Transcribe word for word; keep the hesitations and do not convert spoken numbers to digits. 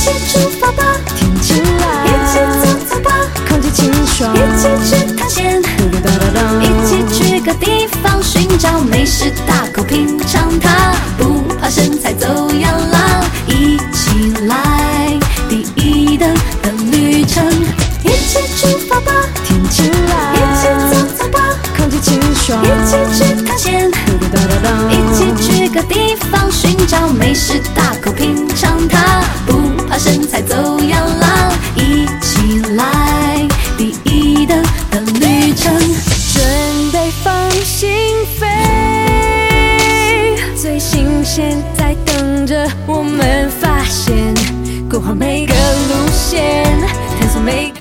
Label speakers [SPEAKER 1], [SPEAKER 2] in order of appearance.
[SPEAKER 1] 起出发吧，
[SPEAKER 2] 天起来，
[SPEAKER 1] 一起走走吧，
[SPEAKER 2] 空气清爽，
[SPEAKER 1] 一起去探险，一起去个地方寻找美食，大口品尝它，不怕身材走样了，一起来第一等的旅程。一起出发吧，
[SPEAKER 2] 天起来，
[SPEAKER 1] 一起走走吧，
[SPEAKER 2] 空气清爽，
[SPEAKER 1] 一起去探险，一起去个地方寻找美食，大口品尝它，不怕身材走样了，一起来第一等的旅程。
[SPEAKER 2] 准备放心飞，最新鲜在等着我们发现，规划每个路线，探索每个